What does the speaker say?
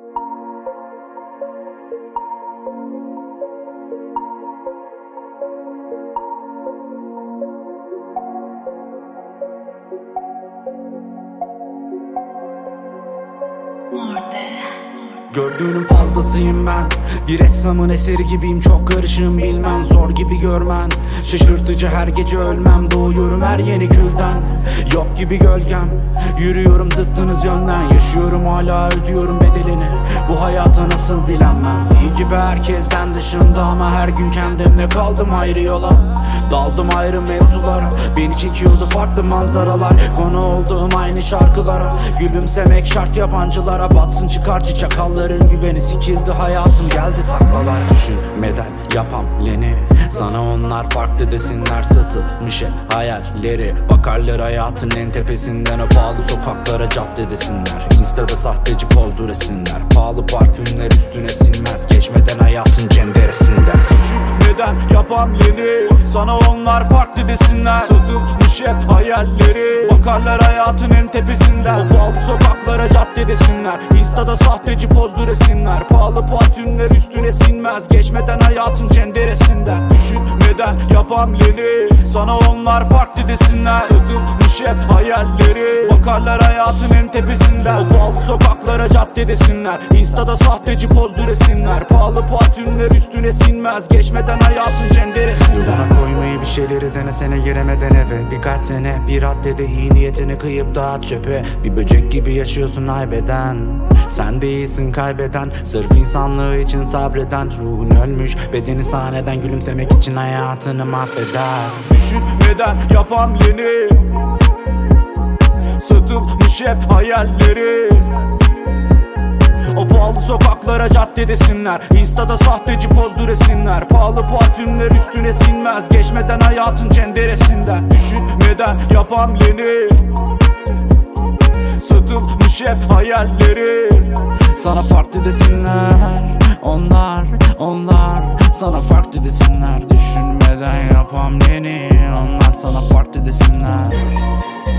Gördüğünün fazlasıyım ben. Bir ressamın eseri gibiyim, çok karışığım bilmem. Zor gibi görmen, şaşırtıcı her gece ölmem. Doğuyorum her yeni külden, yok gibi gölgem. Yürüyorum zıttınız yönden, yaşıyorum hala ödüyorum bedelini. Bu hayata nasıl bilemem. İyi gibi herkesten dışında ama her gün kendimle kaldım ayrı yola. Daldım ayrı mevzulara, beni çekiyordu farklı manzaralar. Konu olduğum aynı şarkılara, gülümsemek şart yabancılara. Batsın çıkar çakalların güveni, sikildi hayatım geldi taklalar. Düşünmeden yapam leni, sana onlar farklı desinler. Satılmış hep hayalleri, bakarlar hayatın en tepesinden. O pahalı sokaklara cadde desinler, Insta'da sahteci pozdu resimler. Pahalı parfümler üstüne sinmez, geçmeden hayatın cenderesinden. Düşünmeden yapam leni, sana onlar farklı desinler. Satılmış hep hayalleri, bakarlar hayatın en tepesinden. O pahalı sokaklara cadde desinler, Insta'da sahteci pozdu resimler. Pahalı parfümler üstüne sinmez, geçmeden hayatın cenderesinden. Düşünmeden yapam leni, sana onlar farklı desinler. Satılmış hep hayalleri, bakarlar hayatın en tepesinden. O pahalı sokaklara cadde desinler, Insta'da sahteci pozdu resimler. Pahalı parfümler üstüne sinmez, geçmeden hayatın cenderesinden. Yoluna koymayı bir şeyleri denesene giremeden eve. Birkaç sene bir raddede iyi niyetini kıyıp dağıt çöpe. Bir böcek gibi yaşıyorsun haybeden, sen değilsin kaybeden. Sırf insanlığı için sabreden, ruhun ölmüş bedeni sahneden. Gülümsemek için hayatını mahveder. Düşünmeden yapam leni, satılmış hep hayalleri. O pahalı sokaklara cadde desinler, Insta'da sahteci pozdu resimler. Pahalı parfümler üstüne sinmez, geçmeden hayatın cenderesinden. Düşünmeden yapam leni, satılmış hep hayalleri. Sana farklı desinler, onlar sana farklı desinler. Düşünmeden yapam leni, onlar sana farklı desinler.